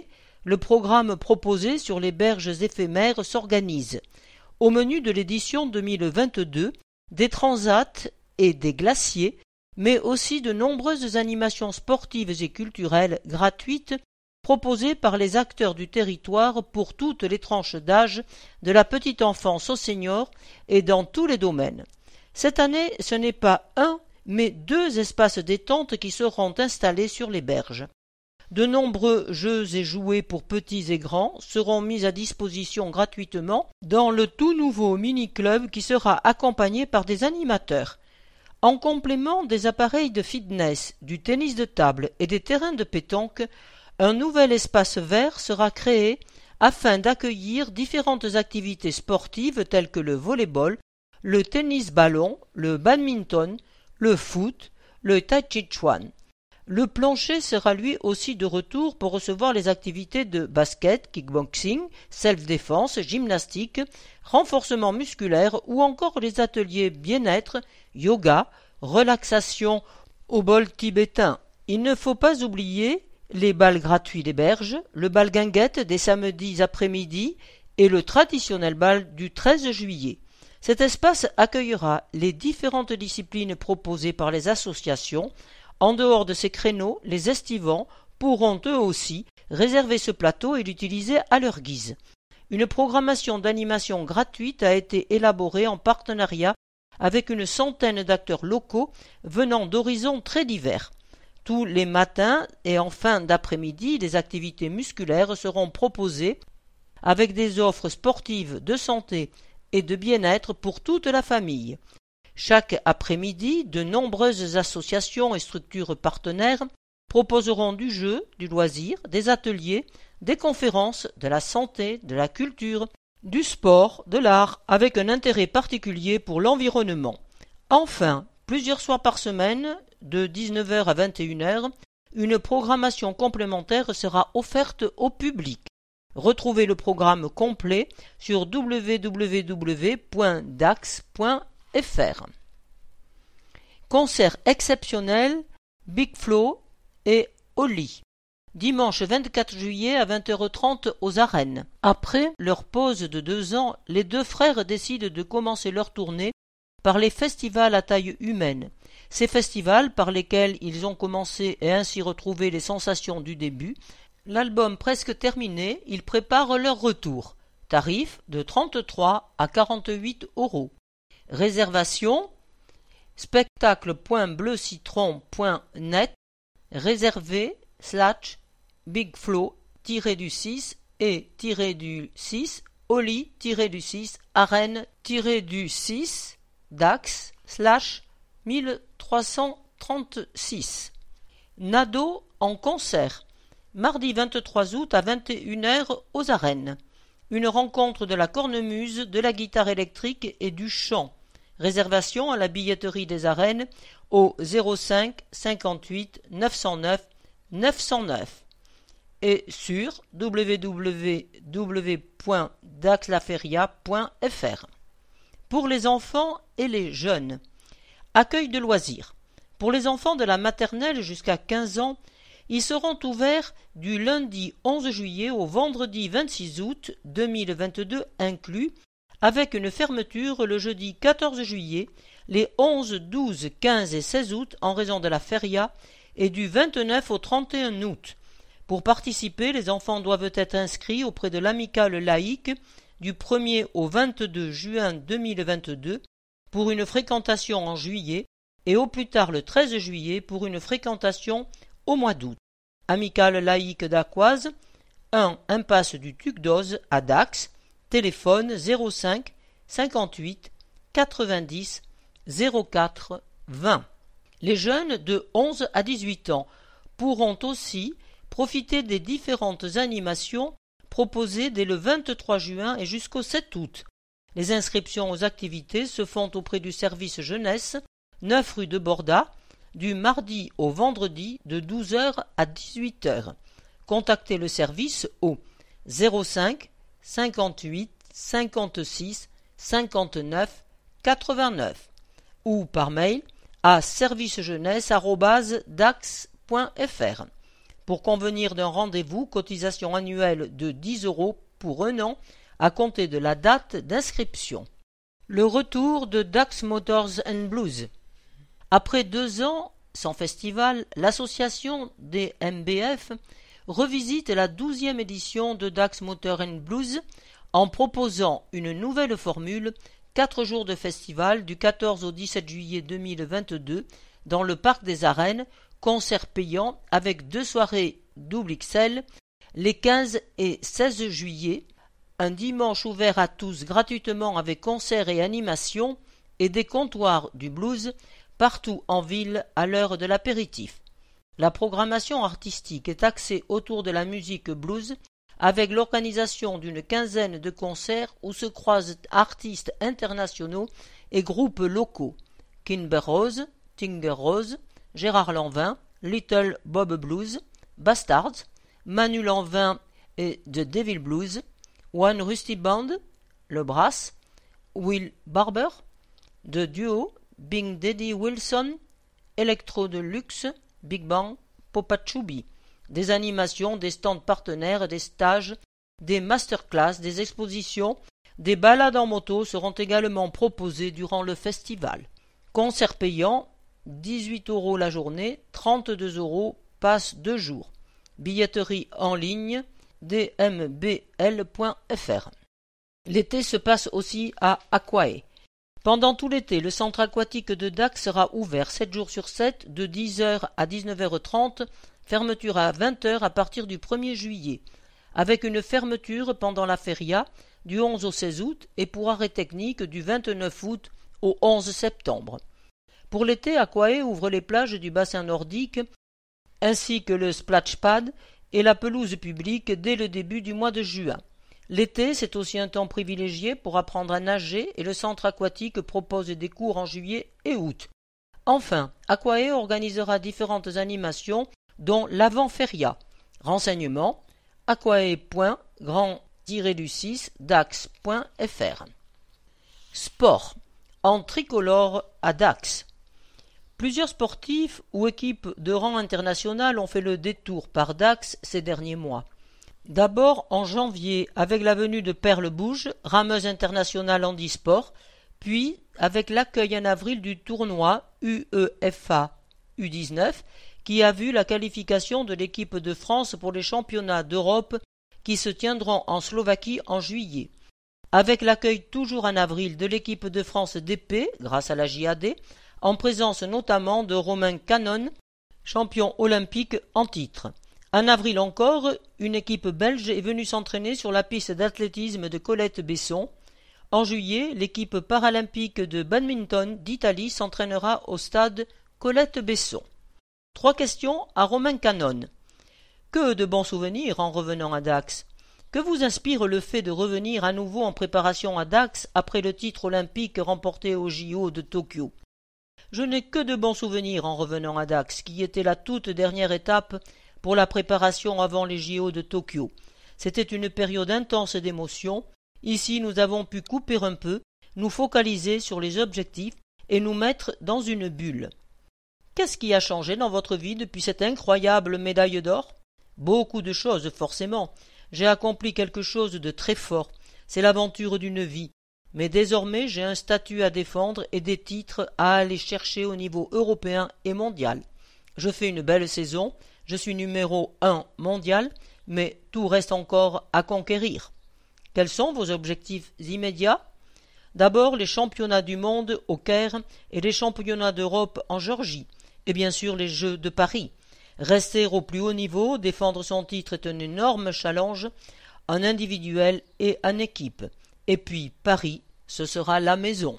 Le programme proposé sur les berges éphémères s'organise. Au menu de l'édition 2022, des transats et des glaciers, mais aussi de nombreuses animations sportives et culturelles gratuites proposées par les acteurs du territoire pour toutes les tranches d'âge, de la petite enfance au senior et dans tous les domaines. Cette année, ce n'est pas un, mais 2 espaces détente qui seront installés sur les berges. De nombreux jeux et jouets pour petits et grands seront mis à disposition gratuitement dans le tout nouveau mini-club qui sera accompagné par des animateurs. En complément des appareils de fitness, du tennis de table et des terrains de pétanque, un nouvel espace vert sera créé afin d'accueillir différentes activités sportives telles que le volley-ball, le tennis-ballon, le badminton, le foot, le tai chi chuan. Le plancher sera lui aussi de retour pour recevoir les activités de basket, kickboxing, self-défense, gymnastique, renforcement musculaire ou encore les ateliers bien-être, yoga, relaxation au bol tibétain. Il ne faut pas oublier les bals gratuits des berges, le bal guinguette des samedis après-midi et le traditionnel bal du 13 juillet. Cet espace accueillera les différentes disciplines proposées par les associations. En dehors de ces créneaux, les estivants pourront eux aussi réserver ce plateau et l'utiliser à leur guise. Une programmation d'animation gratuite a été élaborée en partenariat avec une centaine d'acteurs locaux venant d'horizons très divers. Tous les matins et en fin d'après-midi, des activités musculaires seront proposées avec des offres sportives de santé et de bien-être pour toute la famille. Chaque après-midi, de nombreuses associations et structures partenaires proposeront du jeu, du loisir, des ateliers, des conférences, de la santé, de la culture, du sport, de l'art, avec un intérêt particulier pour l'environnement. Enfin, plusieurs soirs par semaine, de 19h à 21h, une programmation complémentaire sera offerte au public. Retrouvez le programme complet sur www.dax.fr. Concert exceptionnel, Big Flo et Oli. Dimanche 24 juillet à 20h30 aux Arènes. Après leur pause de 2 ans, les 2 frères décident de commencer leur tournée par les festivals à taille humaine. Ces festivals par lesquels ils ont commencé et ainsi retrouvé les sensations du début. L'album presque terminé, ils préparent leur retour. Tarif de 33 à 48 €. Réservation spectacle.bleucitron.net réservé/bigflow-6 et-6 Oli-6 Arène-6 Dax/1336. Nado en concert. Mardi 23 août à 21h aux Arènes. Une rencontre de la cornemuse, de la guitare électrique et du chant. Réservation à la billetterie des Arènes au 05 58 909 909 et sur www.daxlaferia.fr. Pour les enfants et les jeunes. Accueil de loisirs. Pour les enfants de la maternelle jusqu'à 15 ans, ils seront ouverts du lundi 11 juillet au vendredi 26 août 2022 inclus, avec une fermeture le jeudi 14 juillet, les 11, 12, 15 et 16 août en raison de la feria et du 29 au 31 août. Pour participer, les enfants doivent être inscrits auprès de l'amicale laïque du 1er au 22 juin 2022 pour une fréquentation en juillet et au plus tard le 13 juillet pour une fréquentation au mois d'août. Amicale laïque d'Aquoise, 1 impasse du Tuc d'Oz à Dax, téléphone 05 58 90 04 20. Les jeunes de 11 à 18 ans pourront aussi profiter des différentes animations proposées dès le 23 juin et jusqu'au 7 août. Les inscriptions aux activités se font auprès du service jeunesse, 9 rue de Borda, du mardi au vendredi de 12h à 18h. Contactez le service au 05 58 56 59 89 ou par mail à servicejeunesse@dax.fr. Pour convenir d'un rendez-vous, cotisation annuelle de 10 € pour 1 an à compter de la date d'inscription. Le retour de Dax Motors and Blues. Après 2 ans sans festival, l'association des MBF revisite la 12e édition de Dax Motor and Blues en proposant une nouvelle formule, 4 jours de festival du 14 au 17 juillet 2022 dans le Parc des Arènes, concert payant avec 2 soirées double XL les 15 et 16 juillet, un dimanche ouvert à tous gratuitement avec concert et animation et des comptoirs du blues partout en ville à l'heure de l'apéritif. La programmation artistique est axée autour de la musique blues avec l'organisation d'une quinzaine de concerts où se croisent artistes internationaux et groupes locaux. Kimber Rose, Tinger Rose, Gérard Lanvin, Little Bob Blues, Bastards, Manu Lanvin et The Devil Blues, One Rusty Band, Le Brass, Will Barber, The Duo, Big Daddy Wilson, Electro de Luxe, Big Bang, Popachubi. Des animations, des stands partenaires, des stages, des masterclass, des expositions, des balades en moto seront également proposés durant le festival. Concert payant, 18 € la journée, 32 € passe 2 jours. Billetterie en ligne, dmbl.fr. L'été se passe aussi à Aquae. Pendant tout l'été, le centre aquatique de Dax sera ouvert 7 jours sur 7, de 10h à 19h30, fermeture à 20h à partir du 1er juillet, avec une fermeture pendant la feria du 11 au 16 août et pour arrêt technique du 29 août au 11 septembre. Pour l'été, Aquae ouvre les plages du bassin nordique ainsi que le splash pad et la pelouse publique dès le début du mois de juin. L'été, c'est aussi un temps privilégié pour apprendre à nager et le centre aquatique propose des cours en juillet et août. Enfin, Aquae organisera différentes animations dont l'avant-feria. Renseignements aquae.grand-du6dax.fr. Sport. En tricolore à Dax. Plusieurs sportifs ou équipes de rang international ont fait le détour par Dax ces derniers mois. D'abord en janvier avec la venue de Perle Bouge, rameuse internationale handisport, puis avec l'accueil en avril du tournoi UEFA U19 qui a vu la qualification de l'équipe de France pour les championnats d'Europe qui se tiendront en Slovaquie en juillet. Avec l'accueil toujours en avril de l'équipe de France d'épée grâce à la JAD, en présence notamment de Romain Canon, champion olympique en titre. En avril encore, une équipe belge est venue s'entraîner sur la piste d'athlétisme de Colette Besson. En juillet, l'équipe paralympique de badminton d'Italie s'entraînera au stade Colette Besson. 3 questions à Romain Canon. Que de bons souvenirs en revenant à Dax. Que vous inspire le fait de revenir à nouveau en préparation à Dax après le titre olympique remporté au JO de Tokyo? Je n'ai que de bons souvenirs en revenant à Dax, qui était la toute dernière étape pour la préparation avant les JO de Tokyo. C'était une période intense d'émotions. Ici, nous avons pu couper un peu, nous focaliser sur les objectifs et nous mettre dans une bulle. Qu'est-ce qui a changé dans votre vie depuis cette incroyable médaille d'or? Beaucoup de choses, forcément. J'ai accompli quelque chose de très fort. C'est l'aventure d'une vie. Mais désormais, j'ai un statut à défendre et des titres à aller chercher au niveau européen et mondial. Je fais une belle saison. Je suis numéro 1 mondial, mais tout reste encore à conquérir. Quels sont vos objectifs immédiats? D'abord les championnats du monde au Caire et les championnats d'Europe en Géorgie, et bien sûr les Jeux de Paris. Rester au plus haut niveau, défendre son titre est un énorme challenge, en individuel et en équipe. Et puis Paris, ce sera la maison.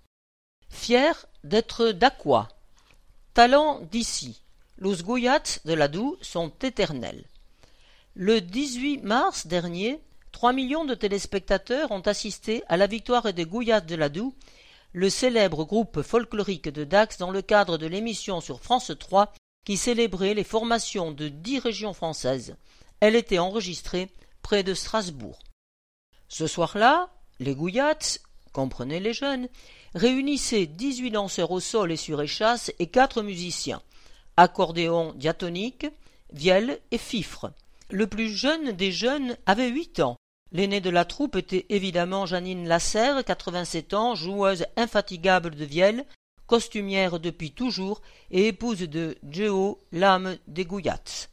Fier d'être d'Aqua. Talent d'ici. Los Guyats de Ladoux sont éternels. Le 18 mars dernier, 3 millions de téléspectateurs ont assisté à la victoire des Guyats de Ladoux, le célèbre groupe folklorique de Dax dans le cadre de l'émission sur France 3 qui célébrait les formations de 10 régions françaises. Elle était enregistrée près de Strasbourg. Ce soir-là, les Guyats, comprenez les jeunes, réunissaient 18 danseurs au sol et sur échasse et 4 musiciens. Accordéon diatonique, Vielle et Fifre. Le plus jeune des jeunes avait 8 ans. L'aînée de la troupe était évidemment Jeannine Lasserre, 87 ans, joueuse infatigable de vielle, costumière depuis toujours et épouse de Géo, l'âme des Gouillats.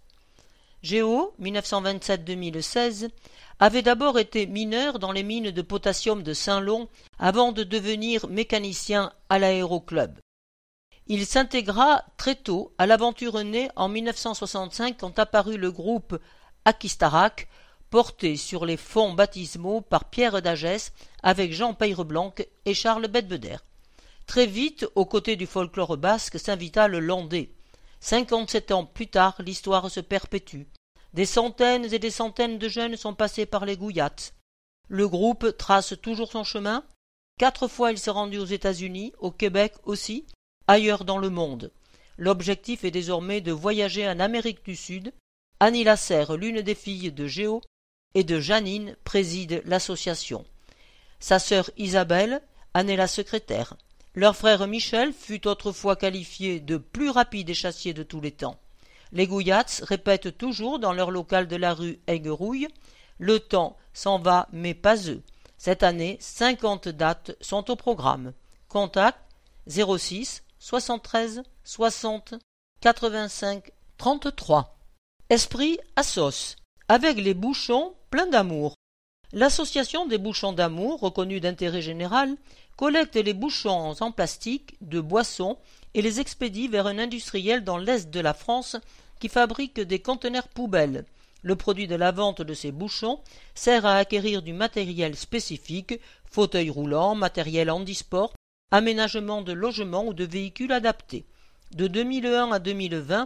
Géo, 1927-2016, avait d'abord été mineur dans les mines de potassium de Saint-Lon avant de devenir mécanicien à l'aéroclub. Il s'intégra très tôt à l'aventure née en 1965 quand apparut le groupe Akistarak, porté sur les fonds baptismaux par Pierre Dagès avec Jean Peyreblanc et Charles Bedbeder. Très vite, aux côtés du folklore basque, s'invita le landais. 57 ans plus tard, l'histoire se perpétue. Des centaines et des centaines de jeunes sont passés par les Gouillats. Le groupe trace toujours son chemin. 4 fois il s'est rendu aux États-Unis, au Québec aussi, ailleurs dans le monde. L'objectif est désormais de voyager en Amérique du Sud. Annie Lasserre, l'une des filles de Géo et de Jeannine, préside l'association. Sa sœur Isabelle en est la secrétaire. Leur frère Michel fut autrefois qualifié de plus rapide échassier de tous les temps. Les Gouillats répètent toujours dans leur local de la rue Aiguerouille « Le temps s'en va, mais pas eux ». Cette année, 50 dates sont au programme. Contact 06 73 60 85 33. Esprit à sauce. Avec les bouchons pleins d'amour. L'association des bouchons d'amour, reconnue d'intérêt général, collecte les bouchons en plastique de boissons et les expédie vers un industriel dans l'est de la France qui fabrique des conteneurs poubelles. Le produit de la vente de ces bouchons sert à acquérir du matériel spécifique, fauteuil roulant, matériel handisport, aménagement de logements ou de véhicules adaptés. De 2001 à 2020,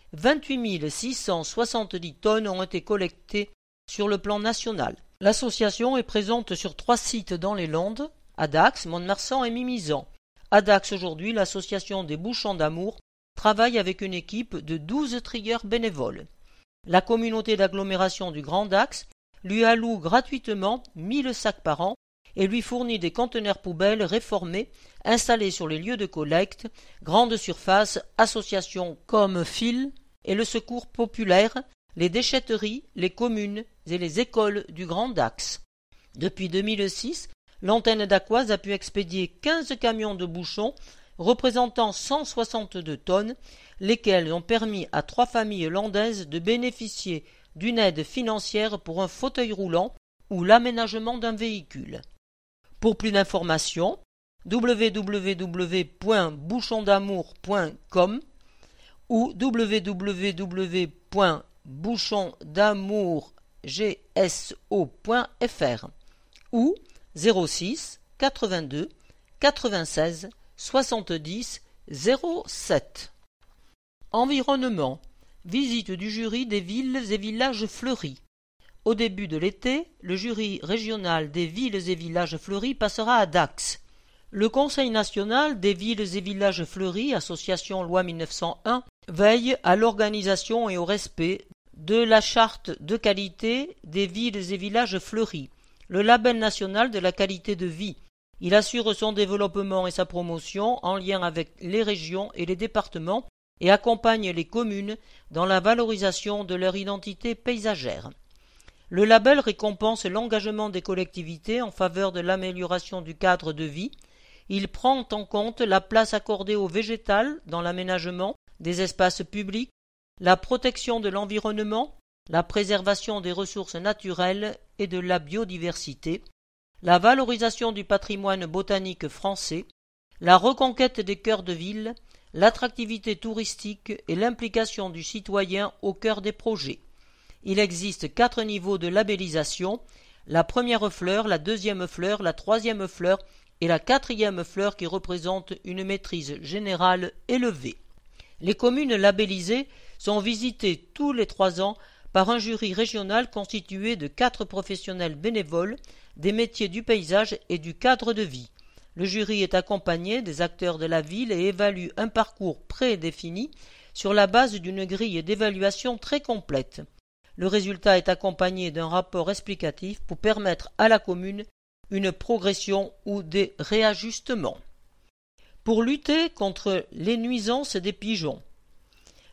28 670 tonnes ont été collectées sur le plan national. L'association est présente sur 3 sites dans les Landes, à Dax, Mont-de-Marsan et Mimizan. À Dax aujourd'hui, l'association des bouchons d'amour travaille avec une équipe de 12 trieurs bénévoles. La communauté d'agglomération du Grand Dax lui alloue gratuitement 1000 sacs par an et lui fournit des conteneurs poubelles réformés installés sur les lieux de collecte, grandes surfaces, associations comme Phil et le Secours populaire, les déchetteries, les communes et les écoles du Grand Dax. Depuis 2006, l'antenne dacquoise a pu expédier 15 camions de bouchons représentant 162 tonnes, lesquels ont permis à 3 familles landaises de bénéficier d'une aide financière pour un fauteuil roulant ou l'aménagement d'un véhicule. Pour plus d'informations, www.bouchondamour.com ou www.bouchondamourgso.fr ou 06 82 96 70 07. Environnement. Visite du jury des villes et villages fleuris. Au début de l'été, le jury régional des villes et villages fleuris passera à Dax. Le Conseil national des villes et villages fleuris, association loi 1901, veille à l'organisation et au respect de la charte de qualité des villes et villages fleuris, le label national de la qualité de vie. Il assure son développement et sa promotion en lien avec les régions et les départements et accompagne les communes dans la valorisation de leur identité paysagère. Le label récompense l'engagement des collectivités en faveur de l'amélioration du cadre de vie. Il prend en compte la place accordée au végétal dans l'aménagement des espaces publics, la protection de l'environnement, la préservation des ressources naturelles et de la biodiversité, la valorisation du patrimoine botanique français, la reconquête des cœurs de ville, l'attractivité touristique et l'implication du citoyen au cœur des projets. Il existe 4 niveaux de labellisation, la première fleur, la deuxième fleur, la troisième fleur et la 4e fleur qui représente une maîtrise générale élevée. Les communes labellisées sont visitées tous les 3 ans par un jury régional constitué de 4 professionnels bénévoles des métiers du paysage et du cadre de vie. Le jury est accompagné des acteurs de la ville et évalue un parcours prédéfini sur la base d'une grille d'évaluation très complète. Le résultat est accompagné d'un rapport explicatif pour permettre à la commune une progression ou des réajustements. Pour lutter contre les nuisances des pigeons,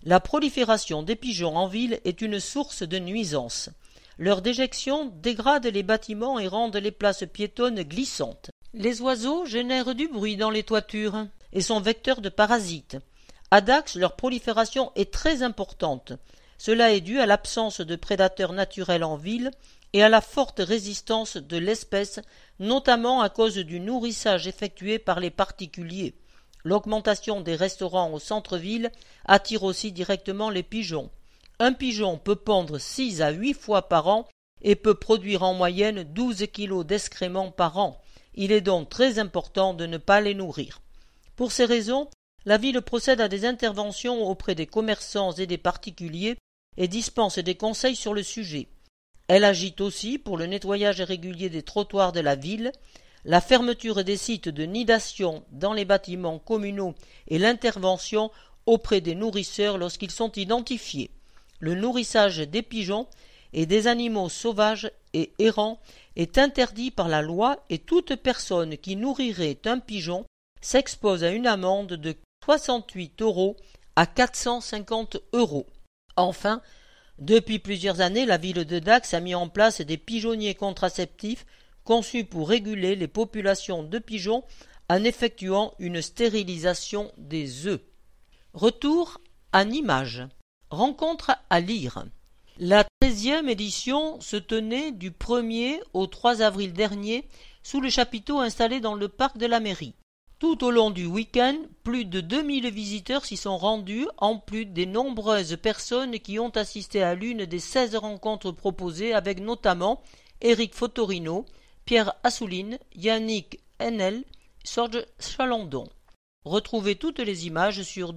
La prolifération des pigeons en ville est une source de nuisances. Leur déjection dégrade les bâtiments et rend les places piétonnes glissantes. Les oiseaux génèrent du bruit dans les toitures et sont vecteurs de parasites. À Dax, leur prolifération est très importante. Cela est dû à l'absence de prédateurs naturels en ville et à la forte résistance de l'espèce, notamment à cause du nourrissage effectué par les particuliers. L'augmentation des restaurants au centre-ville attire aussi directement les pigeons. Un pigeon peut pondre 6 à 8 fois par an et peut produire en moyenne 12 kilos d'excréments par an. Il est donc très important de ne pas les nourrir. Pour ces raisons, la ville procède à des interventions auprès des commerçants et des particuliers et dispense des conseils sur le sujet. Elle agit aussi pour le nettoyage régulier des trottoirs de la ville, la fermeture des sites de nidation dans les bâtiments communaux et l'intervention auprès des nourrisseurs lorsqu'ils sont identifiés. Le nourrissage des pigeons et des animaux sauvages et errants est interdit par la loi et toute personne qui nourrirait un pigeon s'expose à une amende de 68 € à 450 €. Enfin, depuis plusieurs années, la ville de Dax a mis en place des pigeonniers contraceptifs conçus pour réguler les populations de pigeons en effectuant une stérilisation des œufs. Retour à Nimage. Rencontre à lire. La 13e édition se tenait du 1er au 3 avril dernier sous le chapiteau installé dans le parc de la mairie. Tout au long du week-end, plus de 2000 visiteurs s'y sont rendus, en plus des nombreuses personnes qui ont assisté à l'une des 16 rencontres proposées avec notamment Éric Fotorino, Pierre Assouline, Yannick Enel, Sorge Chalandon. Retrouvez toutes les images sur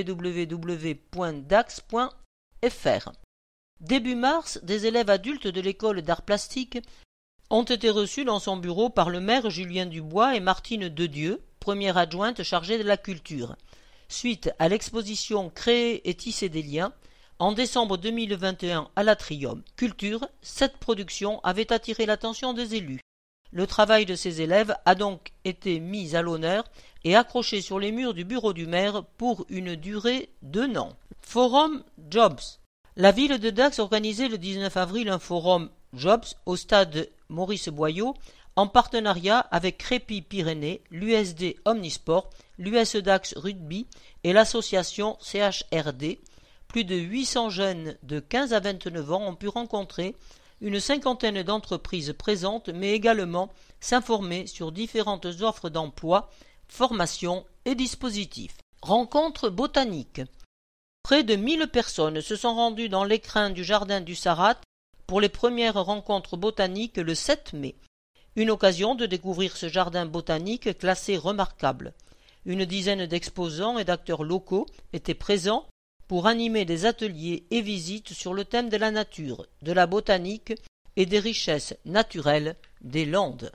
www.dax.fr. Début mars, des élèves adultes de l'école d'art plastique ont été reçus dans son bureau par le maire Julien Dubois et Martine Dedieu, première adjointe chargée de la culture. Suite à l'exposition Créer et tisser des liens, en décembre 2021 à l'Atrium Culture, cette production avait attiré l'attention des élus. Le travail de ces élèves a donc été mis à l'honneur et accroché sur les murs du bureau du maire pour une durée d'1 an. Forum Jobs. La ville de Dax organisait le 19 avril un forum Jobs au stade Maurice Boyau en partenariat avec Crépi Pyrénées, l'USD Omnisport, l'US Dax Rugby et l'association CHRD. Plus de 800 jeunes de 15 à 29 ans ont pu rencontrer une cinquantaine d'entreprises présentes, mais également s'informer sur différentes offres d'emploi, formations et dispositifs. Rencontre botanique. Près de 1000 personnes se sont rendues dans l'écrin du jardin du Sarat pour les premières rencontres botaniques le 7 mai. Une occasion de découvrir ce jardin botanique classé remarquable. Une dizaine d'exposants et d'acteurs locaux étaient présents pour animer des ateliers et visites sur le thème de la nature, de la botanique et des richesses naturelles des Landes.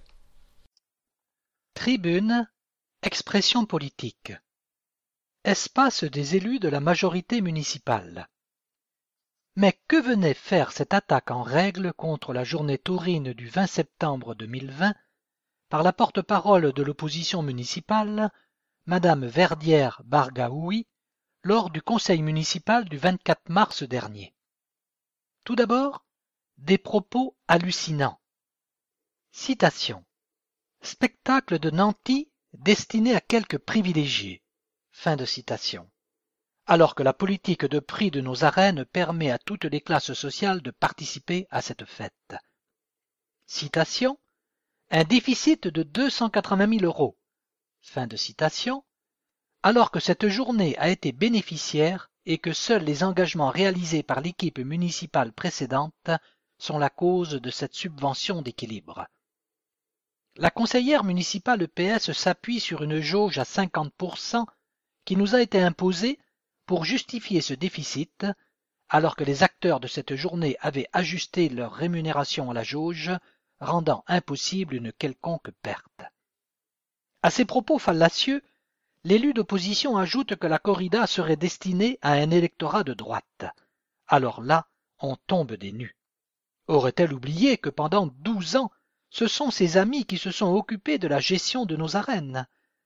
Tribune, expression politique. Espace des élus de la majorité municipale. Mais que venait faire cette attaque en règle contre la journée taurine du 20 septembre 2020 par la porte-parole de l'opposition municipale, Madame Verdière Bargaoui, lors du conseil municipal du 24 mars dernier? Tout d'abord, des propos hallucinants. Citation. Spectacle de nantis destiné à quelques privilégiés. Fin de citation. Alors que la politique de prix de nos arènes permet à toutes les classes sociales de participer à cette fête. Citation. Un déficit de 280 000 €. Fin de citation. Alors que cette journée a été bénéficiaire et que seuls les engagements réalisés par l'équipe municipale précédente sont la cause de cette subvention d'équilibre. La conseillère municipale PS s'appuie sur une jauge à 50% qui nous a été imposée pour justifier ce déficit, alors que les acteurs de cette journée avaient ajusté leur rémunération à la jauge, rendant impossible une quelconque perte. À ces propos fallacieux, l'élu d'opposition ajoute que la corrida serait destinée à un électorat de droite. Alors là, on tombe des nues. Aurait-elle oublié que pendant 12 ans, ce sont ses amis qui se sont occupés de la gestion de nos arènes?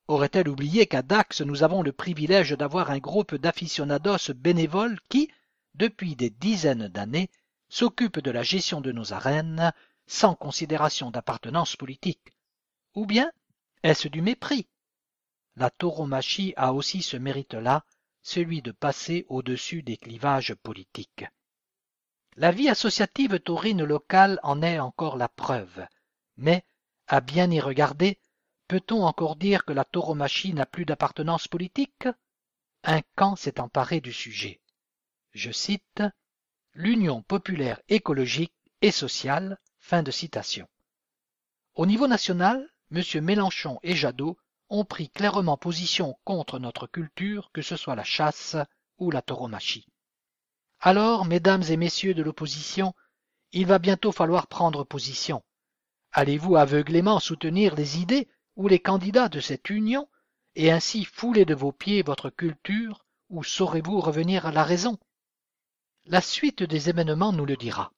Aurait-elle oublié qu'à Dax, nous avons le privilège d'avoir un groupe d'aficionados bénévoles qui, depuis des dizaines d'années, s'occupent de la gestion de nos arènes sans considération d'appartenance politique? Ou bien est-ce du mépris? La tauromachie a aussi ce mérite-là, celui de passer au-dessus des clivages politiques. La vie associative taurine locale en est encore la preuve, mais, à bien y regarder, peut-on encore dire que la tauromachie n'a plus d'appartenance politique? Un camp s'est emparé du sujet. Je cite « l'Union populaire écologique et sociale ». Fin de citation. Au niveau national, M. Mélenchon et Jadot ont pris clairement position contre notre culture, que ce soit la chasse ou la tauromachie. Alors, mesdames et messieurs de l'opposition, il va bientôt falloir prendre position. Allez-vous aveuglément soutenir les idées ou les candidats de cette union et ainsi fouler de vos pieds votre culture, ou saurez-vous revenir à la raison? La suite des événements nous le dira.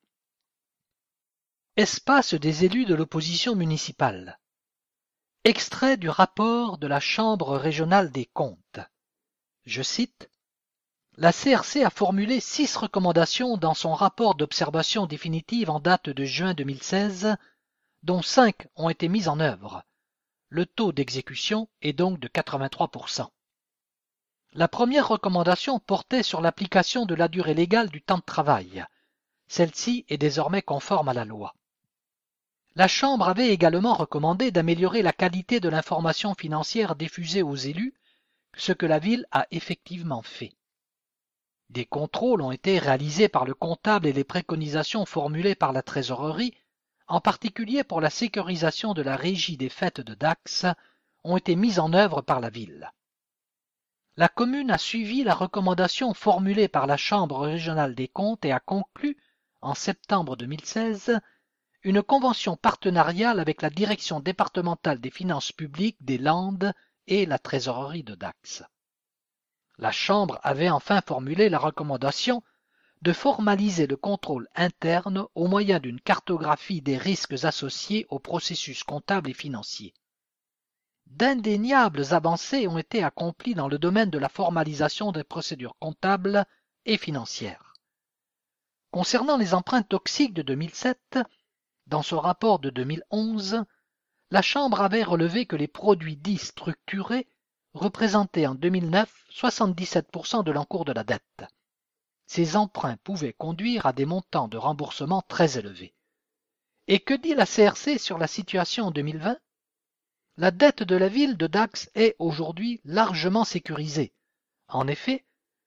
Espace des élus de l'opposition municipale. Extrait du rapport de la Chambre régionale des comptes. Je cite « La CRC a formulé 6 recommandations dans son rapport d'observation définitive en date de juin 2016, dont 5 ont été mises en œuvre. Le taux d'exécution est donc de 83%. La première recommandation portait sur l'application de la durée légale du temps de travail. Celle-ci est désormais conforme à la loi. La Chambre avait également recommandé d'améliorer la qualité de l'information financière diffusée aux élus, ce que la ville a effectivement fait. Des contrôles ont été réalisés par le comptable et les préconisations formulées par la trésorerie, en particulier pour la sécurisation de la régie des fêtes de Dax, ont été mises en œuvre par la ville. La commune a suivi la recommandation formulée par la Chambre régionale des comptes et a conclu, en septembre 2016, une convention partenariale avec la Direction départementale des finances publiques des Landes et la trésorerie de Dax. La Chambre avait enfin formulé la recommandation de formaliser le contrôle interne au moyen d'une cartographie des risques associés au processus comptable et financier. D'indéniables avancées ont été accomplies dans le domaine de la formalisation des procédures comptables et financières. Concernant les empreintes toxiques de 2007, dans son rapport de 2011, la Chambre avait relevé que les produits dits structurés représentaient en 2009 77% de l'encours de la dette. Ces emprunts pouvaient conduire à des montants de remboursement très élevés. Et que dit la CRC sur la situation en 2020? La dette de la ville de Dax est aujourd'hui largement sécurisée. En effet,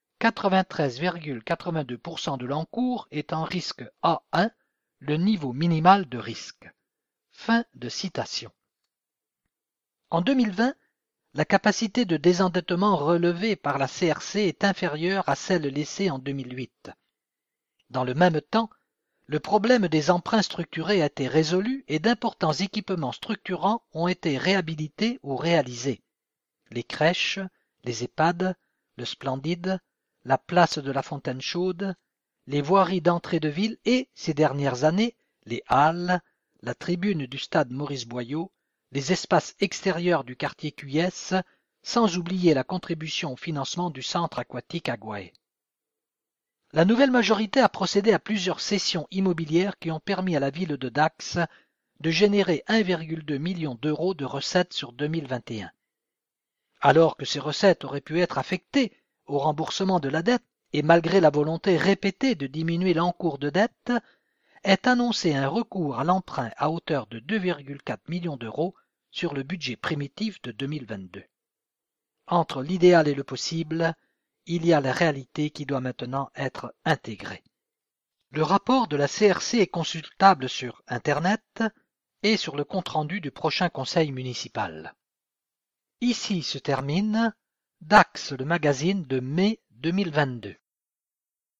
93,82% de l'encours est en risque A1, le niveau minimal de risque. Fin de citation. En 2020, la capacité de désendettement relevée par la CRC est inférieure à celle laissée en 2008. Dans le même temps, le problème des emprunts structurés a été résolu et d'importants équipements structurants ont été réhabilités ou réalisés. Les crèches, les EHPAD, le Splendide, la place de la Fontaine Chaude, les voiries d'entrée de ville et, ces dernières années, les halles, la tribune du stade Maurice Boyau, les espaces extérieurs du quartier QS, sans oublier la contribution au financement du centre aquatique Agouaé. La nouvelle majorité a procédé à plusieurs cessions immobilières qui ont permis à la ville de Dax de générer 1,2 million d'euros de recettes sur 2021. Alors que ces recettes auraient pu être affectées au remboursement de la dette, et malgré la volonté répétée de diminuer l'encours de dette, est annoncé un recours à l'emprunt à hauteur de 2,4 millions d'euros sur le budget primitif de 2022. Entre l'idéal et le possible, il y a la réalité qui doit maintenant être intégrée. Le rapport de la CRC est consultable sur Internet et sur le compte-rendu du prochain conseil municipal. Ici se termine Dax, le magazine de mai 2022.